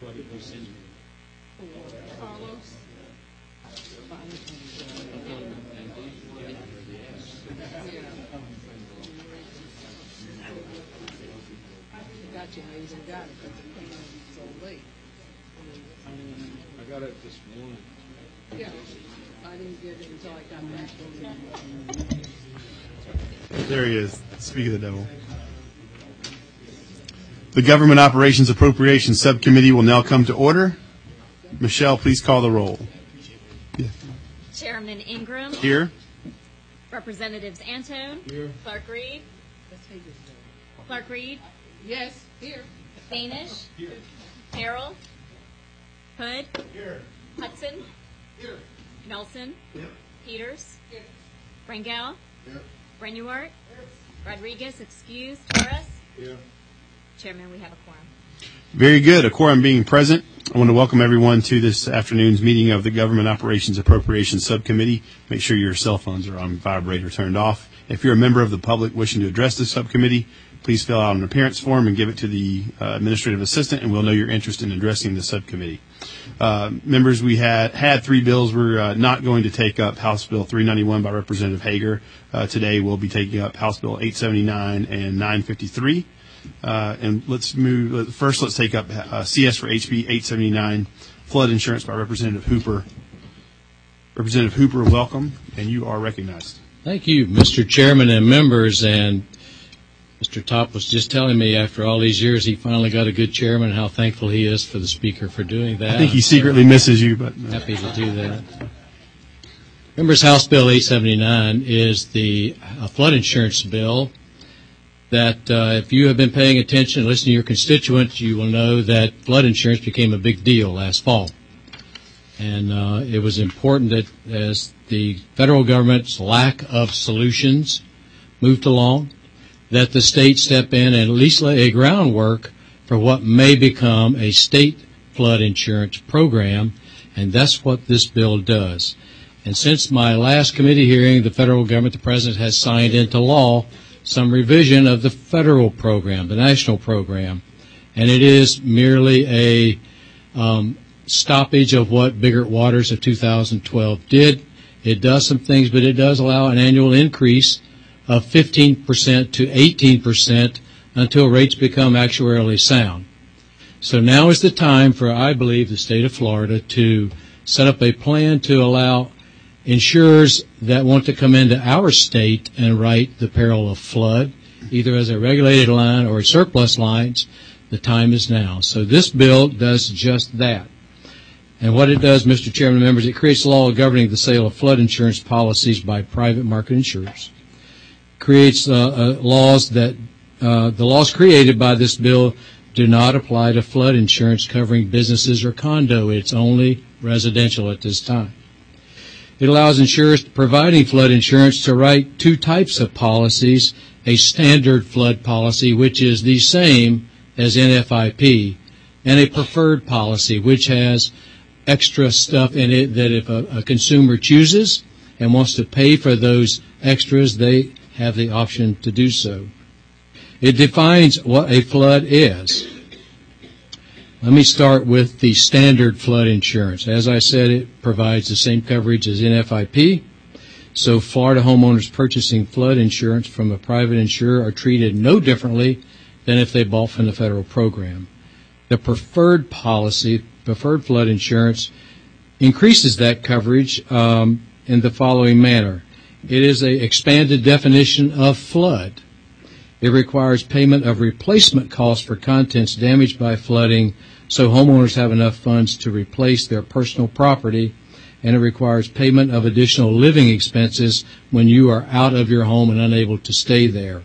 Carlos? Got you, Hayes, and got it, because it came in so late. I got it this morning. Yeah, I didn't get it until I got back from There he is. Speak of the devil. The Government Operations Appropriations Subcommittee will now come to order. Michelle, please call the roll. Yeah. Chairman Ingram. Here. Representatives Antone. Here. Clark Reed. Clark Reed. Yes, here. Danish. Here. Harrell. Hood. Here. Hudson. Here. Nelson. Here. Peters. Here. Rangel. Here. Brenuart. Rodriguez, excused. Torres. Here. Chairman, we have a quorum. Very good. A quorum being present, I want to welcome everyone to this afternoon's meeting of the Government Operations Appropriations Subcommittee. Make sure your cell phones are on vibrate or turned off. If you're a member of the public wishing to address the subcommittee, please fill out an appearance form and give it to the administrative assistant, and we'll know your interest in addressing the subcommittee. Members, we had three bills. We're not going to take up House Bill 391 by Representative Hager. Today we'll be taking up House Bill 879 and 953. And let's move. First, let's take up CS for HB 879, flood insurance by Representative Hooper. Representative Hooper, welcome, and you are recognized. Thank you, Mr. Chairman and members. And Mr. Top was just telling me after all these years he finally got a good chairman, how thankful he is for the Speaker for doing that. I think he secretly misses you, but happy to do that. Members, House Bill 879 is the flood insurance bill that if you have been paying attention and listening to your constituents, you will know that flood insurance became a big deal last fall. And it was important that as the federal government's lack of solutions moved along, that the state step in and at least lay a groundwork for what may become a state flood insurance program, and that's what this bill does. And since my last committee hearing, the federal government, the President, has signed into law some revision of the federal program, the national program, and it is merely a stoppage of what Biggert Waters of 2012 did. It does some things, but it does allow an annual increase of 15% to 18% until rates become actuarially sound. So now is the time for, I believe, the state of Florida to set up a plan to allow insurers that want to come into our state and write the peril of flood, either as a regulated line or surplus lines. The time is now. So this bill does just that. And what it does, Mr. Chairman and members, it creates a law governing the sale of flood insurance policies by private market insurers. Creates laws that the laws created by this bill do not apply to flood insurance covering businesses or condo. It's only residential at this time. It allows insurers providing flood insurance to write two types of policies, a standard flood policy, which is the same as NFIP, and a preferred policy, which has extra stuff in it that if a consumer chooses and wants to pay for those extras, they have the option to do so. It defines what a flood is. Let me start with the standard flood insurance. As I said, it provides the same coverage as NFIP. So Florida homeowners purchasing flood insurance from a private insurer are treated no differently than if they bought from the federal program. The preferred policy, preferred flood insurance, increases that coverage in the following manner. It is an expanded definition of flood. It requires payment of replacement costs for contents damaged by flooding so homeowners have enough funds to replace their personal property, and it requires payment of additional living expenses when you are out of your home and unable to stay there.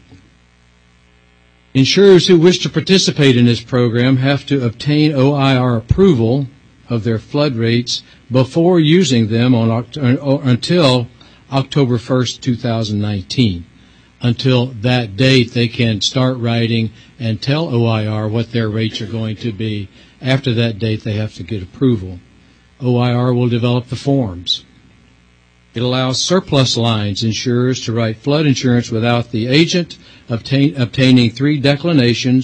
Insurers who wish to participate in this program have to obtain OIR approval of their flood rates before using them until October 1st, 2019. Until that date, they can start writing and tell OIR what their rates are going to be. After that date, they have to get approval. OIR will develop the forms. It allows surplus lines insurers to write flood insurance without the agent obtaining 3 declinations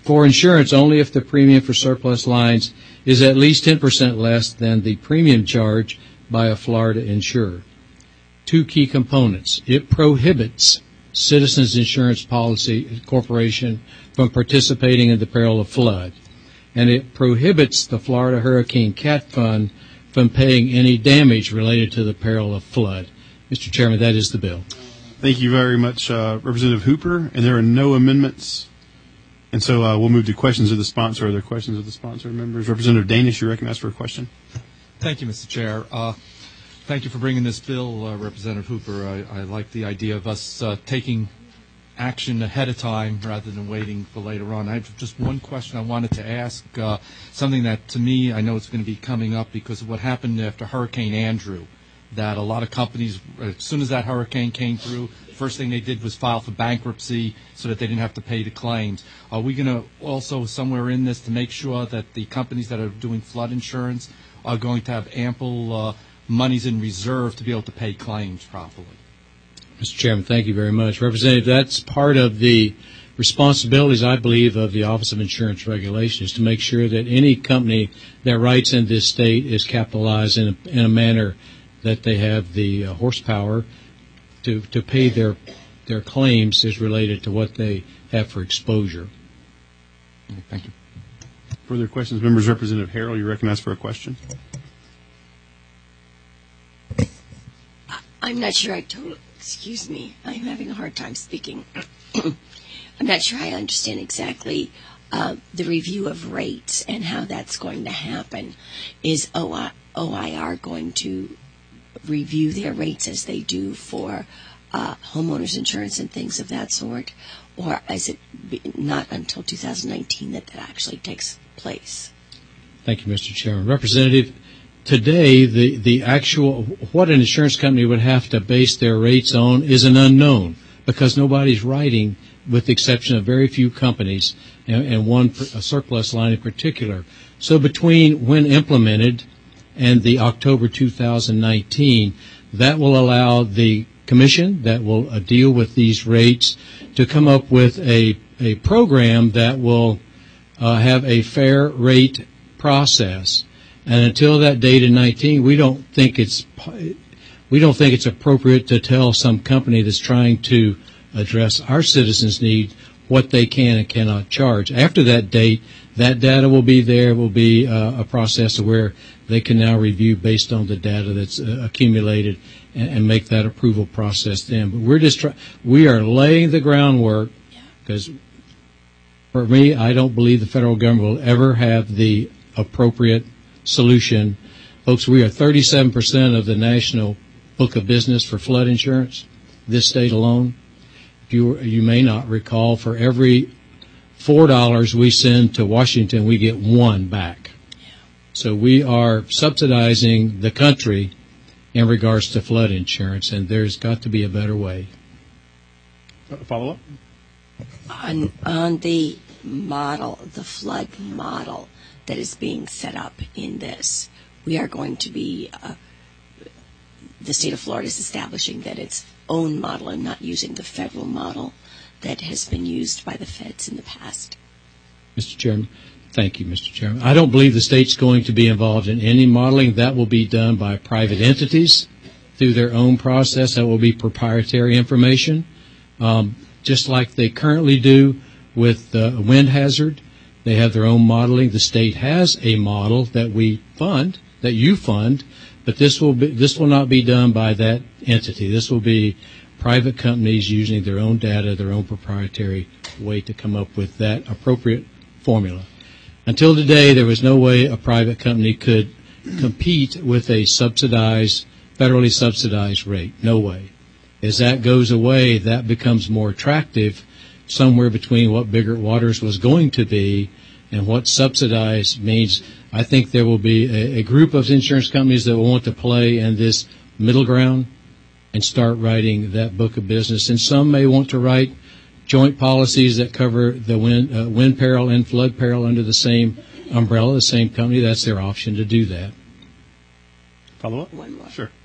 for insurance only if the premium for surplus lines is at least 10% less than the premium charged by a Florida insurer. Two key components. It prohibits Citizens Insurance Policy Corporation from participating in the peril of flood, and it prohibits the Florida Hurricane Cat Fund from paying any damage related to the peril of flood. Mr. Chairman, that is the bill. Thank you very much, Representative Hooper. And there are no amendments. And so we'll move to questions of the sponsor. Are there questions of the sponsor members? Representative Danish, you're recognized for a question. Thank you, Mr. Chair. Thank you for bringing this bill, Representative Hooper. I like the idea of us taking action ahead of time rather than waiting for later on. I have just one question I wanted to ask, something that to me I know it's going to be coming up because of what happened after Hurricane Andrew, that a lot of companies, as soon as that hurricane came through, first thing they did was file for bankruptcy so that they didn't have to pay the claims. Are we going to also somewhere in this to make sure that the companies that are doing flood insurance are going to have ample monies in reserve to be able to pay claims properly? Mr. Chairman, thank you very much. Representative, that's part of the responsibilities, I believe, of the Office of Insurance Regulation is to make sure that any company that writes in this state is capitalized in a manner that they have the horsepower to pay their claims as related to what they have for exposure. Thank you. Further questions? Members, Representative Harrell, you're recognized for a question. I'm not sure excuse me, I'm having a hard time speaking. I'm not sure I understand exactly the review of rates and how that's going to happen. Is OIR going to review their rates as they do for homeowners insurance and things of that sort? Or is it not until 2019 that actually takes place? Thank you, Mr. Chairman. Representative, today, the actual, what an insurance company would have to base their rates on is an unknown because nobody's writing, with the exception of very few companies and one a surplus line in particular. So between when implemented and the October 2019, that will allow the commission that will deal with these rates to come up with a program that will have a fair rate process. And until that date in 19, we don't think it's appropriate to tell some company that's trying to address our citizens' needs what they can and cannot charge. After that date, that data will be there. Will be a process where they can now review based on the data that's accumulated and make that approval process then. But we are laying the groundwork because, for me, I don't believe the federal government will ever have the appropriate solution. Folks, we are 37% of the national book of business for flood insurance, this state alone. You may not recall, for every $4 we send to Washington, we get $1 back. So we are subsidizing the country in regards to flood insurance, and there's got to be a better way. Follow up? On the model, the flood model that is being set up in this, we are going to be, the state of Florida is establishing that its own model and not using the federal model that has been used by the feds in the past. Mr. Chairman, thank you, Mr. Chairman. I don't believe the state's going to be involved in any modeling. That will be done by private entities through their own process. That will be proprietary information, just like they currently do with wind hazard. They have their own modeling. The state has a model that we fund, that you fund, but this will not be done by that entity. This will be private companies using their own data, their own proprietary way to come up with that appropriate formula. Until today, there was no way a private company could compete with a federally subsidized rate. No way. As that goes away, that becomes more attractive, somewhere between what Biggert Waters was going to be and what subsidized means. I think there will be a group of insurance companies that will want to play in this middle ground and start writing that book of business. And some may want to write joint policies that cover the wind peril and flood peril under the same umbrella, the same company. That's their option to do that. Follow up? One more. Sure.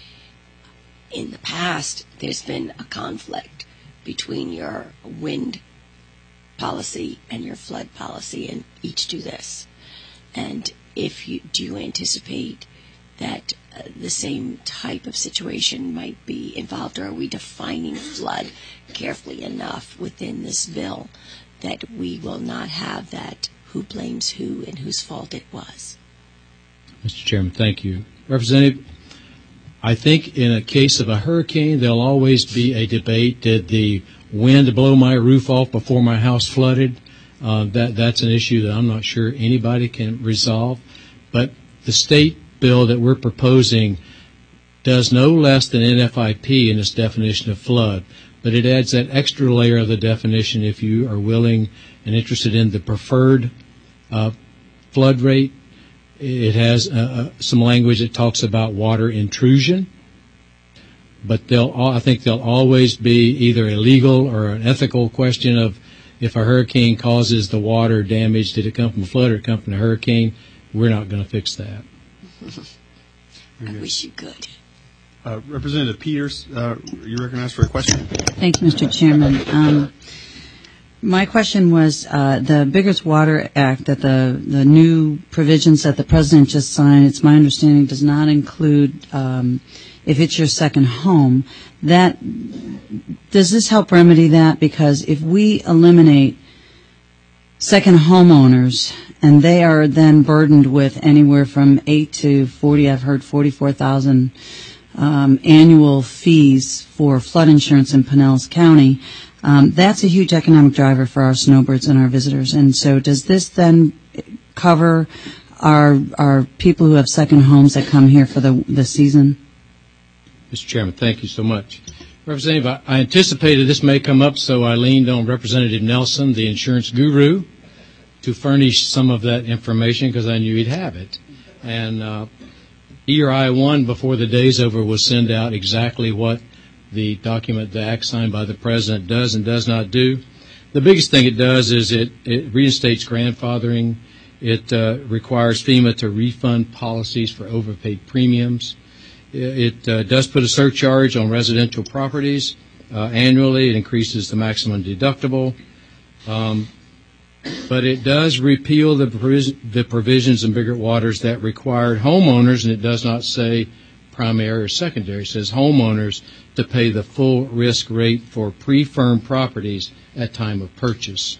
In the past, there's been a conflict between your wind policy and your flood policy and each do this? And do you anticipate that the same type of situation might be involved, or are we defining flood carefully enough within this bill that we will not have that who blames who and whose fault it was? Mr. Chairman, thank you. Representative, I think in a case of a hurricane, there'll always be a debate. Did the wind blow my roof off before my house flooded? That's an issue that I'm not sure anybody can resolve. But the state bill that we're proposing does no less than NFIP in its definition of flood, but it adds that extra layer of the definition if you are willing and interested in the preferred flood rate. It has some language that talks about water intrusion, but I think there'll always be either a legal or an ethical question of if a hurricane causes the water damage, did it come from a flood or did it come from a hurricane? We're not going to fix that. I wish you could. Representative Peters, you recognized for a question? Thank you, Mr. Chairman. My question was the Biggers Water Act, that the new provisions that the President just signed, it's my understanding, does not include if it's your second home. Does this help remedy that? Because if we eliminate second homeowners and they are then burdened with anywhere from 8 to 40, I've heard 44,000 annual fees for flood insurance in Pinellas County, that's a huge economic driver for our snowbirds and our visitors. And so does this then cover our people who have second homes that come here for the season? Mr. Chairman, thank you so much. Representative, I anticipated this may come up, so I leaned on Representative Nelson, the insurance guru, to furnish some of that information because I knew he'd have it. And ERI 1, before the day's over, will send out exactly what the document, the act signed by the President, does and does not do. The biggest thing it does is it reinstates grandfathering. It requires FEMA to refund policies for overpaid premiums. It does put a surcharge on residential properties annually. It increases the maximum deductible. But it does repeal the provisions in Biggert Waters that required homeowners, and it does not say primary or secondary. It says homeowners to pay the full risk rate for pre-firm properties at time of purchase.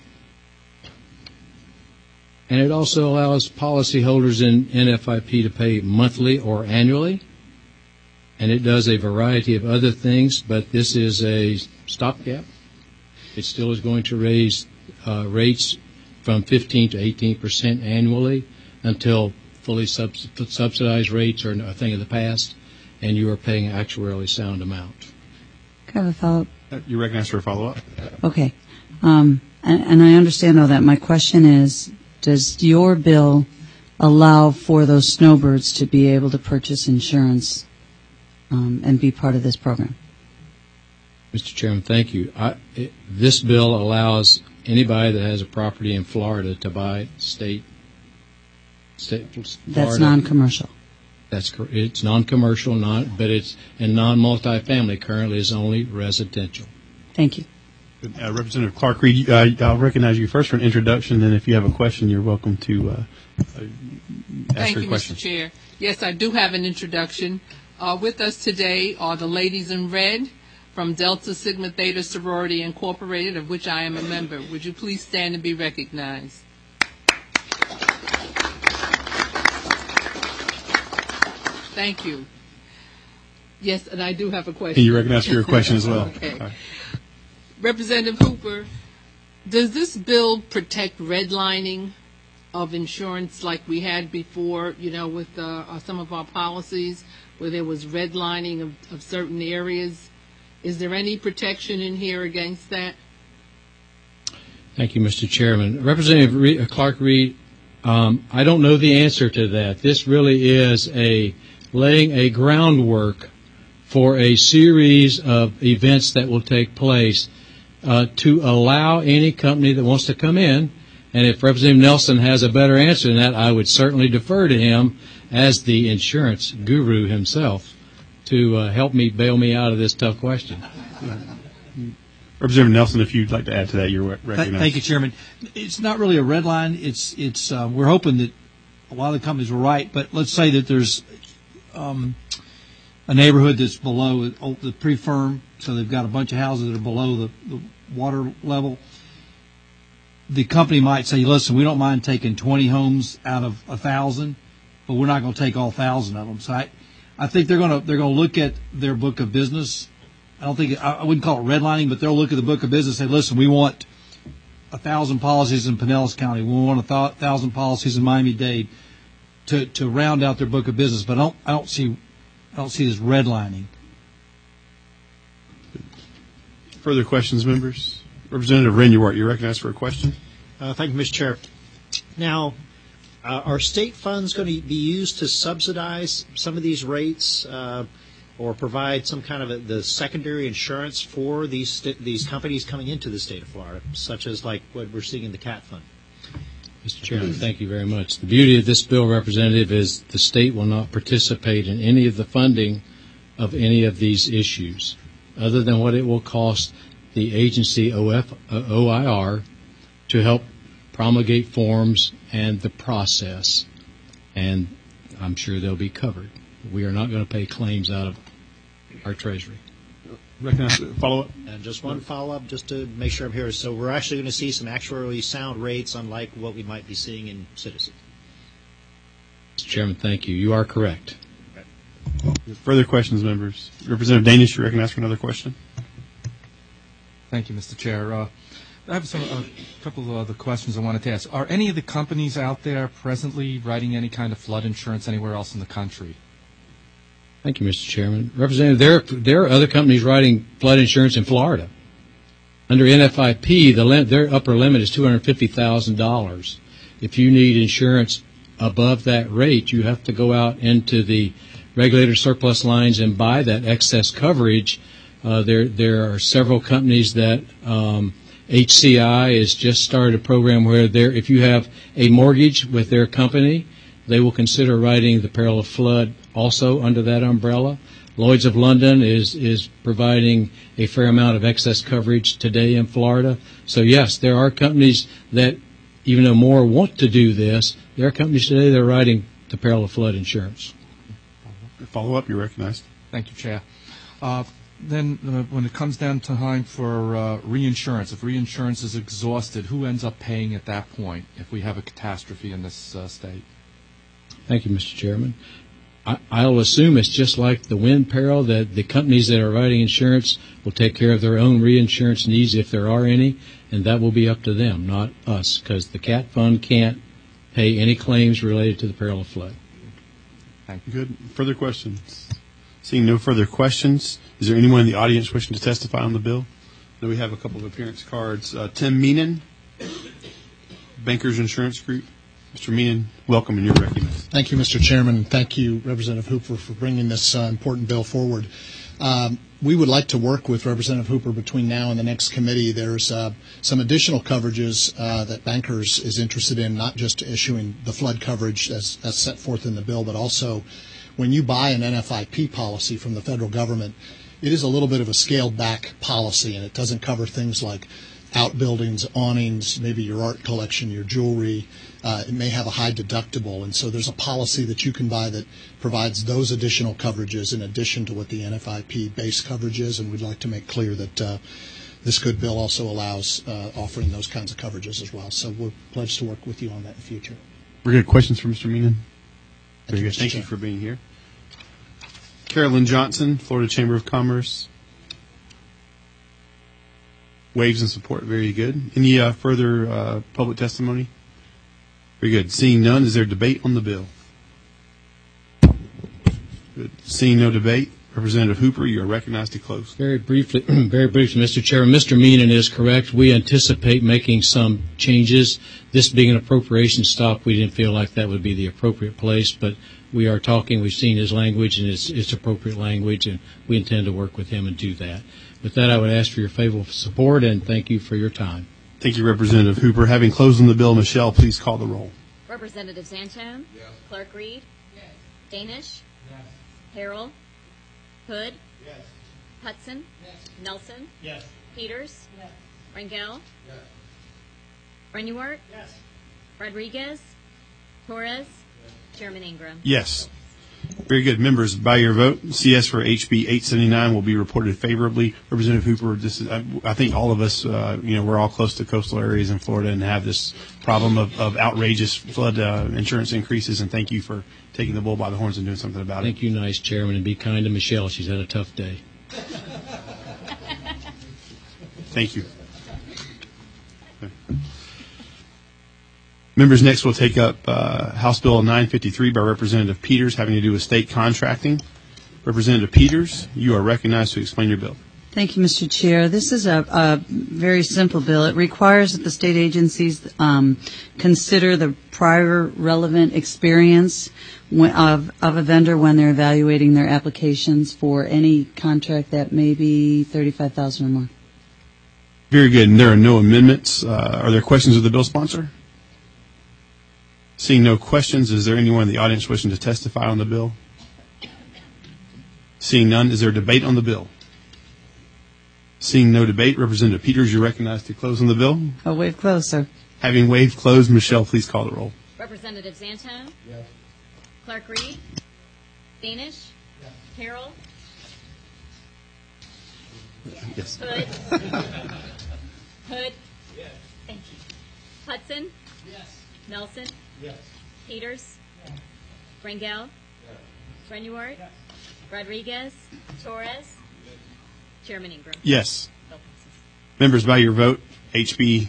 And it also allows policyholders in NFIP to pay monthly or annually. And it does a variety of other things, but this is a stopgap. It still is going to raise rates from 15 to 18% annually until fully subsidized rates are a thing of the past, and you are paying an actuarially sound amount. Can I have a follow-up? You recognize for a follow-up? Okay. And I understand all that. My question is, does your bill allow for those snowbirds to be able to purchase insurance and be part of this program? Mr. Chairman, thank you. This bill allows anybody that has a property in Florida to buy state Florida. That's non-commercial. That's correct. It's non-commercial, but it's and non-multifamily. Currently is only residential. Thank you. Representative Clark Reed, I'll recognize you first for an introduction. Then, if you have a question, you're welcome to ask Thank your you, question. Mr. Chair. Yes, I do have an introduction. With us today are the ladies in red from Delta Sigma Theta Sorority Incorporated, of which I am a member. Would you please stand and be recognized? Thank you. Yes, and I do have a question. And you recognize for your question as well. Okay. Right. Representative Hooper, does this bill protect redlining of insurance like we had before, with some of our policies where there was redlining of certain areas? Is there any protection in here against that? Thank you, Mr. Chairman. Representative Clark Reed, I don't know the answer to that. This really is laying a groundwork for a series of events that will take place to allow any company that wants to come in, and if Representative Nelson has a better answer than that, I would certainly defer to him as the insurance guru himself to help me bail me out of this tough question. Representative Nelson, if you'd like to add to that, you're recognized. Thank you, Chairman. It's not really a red line. It's we're hoping that a lot of the companies were right, but let's say that there's a neighborhood that's below the pre-firm, so they've got a bunch of houses that are below the water level. The company might say, listen, we don't mind taking 20 homes out of 1,000, but we're not going to take all 1,000 of them. So I think they're going to look at their book of business. I wouldn't call it redlining, but they'll look at the book of business and say, listen, we want 1,000 policies in Pinellas County. We want 1,000 policies in Miami-Dade to round out their book of business. But I don't see this redlining. Further questions, members? Representative Renuart, you're recognized for a question. Thank you, Mr. Chair. Now, are state funds going to be used to subsidize some of these rates or provide some kind of the secondary insurance for these companies coming into the state of Florida, such as like what we're seeing in the CAT fund? Mr. Chairman, thank you very much. The beauty of this bill, Representative, is the state will not participate in any of the funding of any of these issues, other than what it will cost the agency OIR to help promulgate forms and the process, and I'm sure they'll be covered. We are not going to pay claims out of our Treasury. Recognize follow-up? And just one follow-up, just to make sure I'm here. So we're actually going to see some actuarially sound rates, unlike what we might be seeing in Citizens. Mr. Chairman, thank you. You are correct. Further questions, members? Representative Danish, you recognized for another question. Thank you, Mr. Chair. I have a couple of other questions I wanted to ask. Are any of the companies out there presently writing any kind of flood insurance anywhere else in the country? Thank you, Mr. Chairman. Representative, there are other companies writing flood insurance in Florida. Under NFIP, their upper limit is $250,000. If you need insurance above that rate, you have to go out into the regulator surplus lines and buy that excess coverage. There are several companies that HCI has just started a program where if you have a mortgage with their company, they will consider writing the peril of flood also under that umbrella. Lloyd's of London is providing a fair amount of excess coverage today in Florida. So yes, there are companies that, even though more want to do this, there are companies today that are writing the peril of flood insurance. Follow up, you're recognized. Thank you, Chair. Then when it comes down to time for reinsurance, if reinsurance is exhausted, who ends up paying at that point if we have a catastrophe in this state? Thank you, Mr. Chairman. I'll assume it's just like the wind peril, that the companies that are writing insurance will take care of their own reinsurance needs if there are any, and that will be up to them, not us, because the CAT fund can't pay any claims related to the peril of flood. Thank you. Good. Further questions? Seeing no further questions, is there anyone in the audience wishing to testify on the bill? No, we have a couple of appearance cards. Tim Meenan, Bankers Insurance Group. Mr. Meenan, welcome, and you're recognized. Thank you, Mr. Chairman. Thank you, Representative Hooper, for bringing this important bill forward. We would like to work with Representative Hooper between now and the next committee. There's some additional coverages that Bankers is interested in, not just issuing the flood coverage as set forth in the bill, but also when you buy an NFIP policy from the federal government, it is a little bit of a scaled-back policy, and it doesn't cover things like outbuildings, awnings, maybe your art collection, your jewelry. It may have a high deductible, and so there's a policy that you can buy that provides those additional coverages in addition to what the NFIP base coverage is, and we'd like to make clear that this good bill also allows offering those kinds of coverages as well. So we're pledged to work with you on that in the future. Very good. Questions for Mr. Meenan? Very good. Mr. Thank Chair. you for being here. Carolyn Johnson, Florida Chamber of Commerce. Waves in support. Very good. Any further public testimony? Very good. Seeing none, is there debate on the bill? Good. Seeing no debate, Representative Hooper, you are recognized to close. Very briefly, Mr. Chairman. Mr. Meenan is correct. We anticipate making some changes. This being an appropriation stop, we didn't feel like that would be the appropriate place, but we are talking. We've seen his language, and it's appropriate language, and we intend to work with him and do that. With that, I would ask for your favorable support, and thank you for your time. Thank you, Representative Hooper. Having closed on the bill, Michelle, please call the roll. Representative Zantone? Yes. Clerk Reed? Yes. Danish? Yes. Harrell? Hood? Yes. Hudson? Yes. Nelson? Yes. Peters. Rangel. Breneuart. Rodriguez. Torres. Chairman Ingram. Yes. Very good. Members, by your vote, CS for HB 879 will be reported favorably. Representative Hooper, this is, I think all of us, we're all close to coastal areas in Florida and have this problem of outrageous flood insurance increases, and thank you for taking the bull by the horns and doing something about it. Thank you, nice Chairman, and be kind to Michelle. She's had a tough day. Thank you. Okay. Members, next we'll take up House Bill 953 by Representative Peters having to do with state contracting. Representative Peters, you are recognized to explain your bill. Thank you, Mr. Chair. This is a very simple bill. It requires that the state agencies consider the prior relevant experience of a vendor when they're evaluating their applications for any contract that may be $35,000 or more. Very good. And there are no amendments. Are there questions of the bill sponsor? Seeing no questions, is there anyone in the audience wishing to testify on the bill? Seeing none, is there debate on the bill? Seeing no debate, Representative Peters, you're recognized to close on the bill. I'll waive close, sir. Having waived close, Michelle, please call the roll. Representative Zantone. Clark Reed. Danish. Carroll. Yes. Hood. Hood. Thank you. Hudson. Nelson. Peters. Rangel. Breneuart. Rodriguez. Torres. Chairman Ingram. Yes. Bill passes. Members, by your vote, HB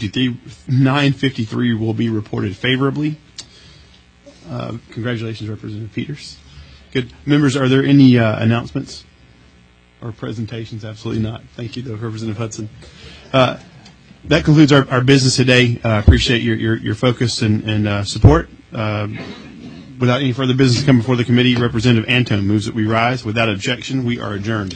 953 will be reported favorably. Congratulations, Representative Peters. Good. Members, are there any announcements or presentations? Absolutely not. Thank you, though, Representative Hudson. That concludes our business today. Appreciate your focus and support. Without any further business coming before the committee, Representative Antone moves that we rise. Without objection, we are adjourned.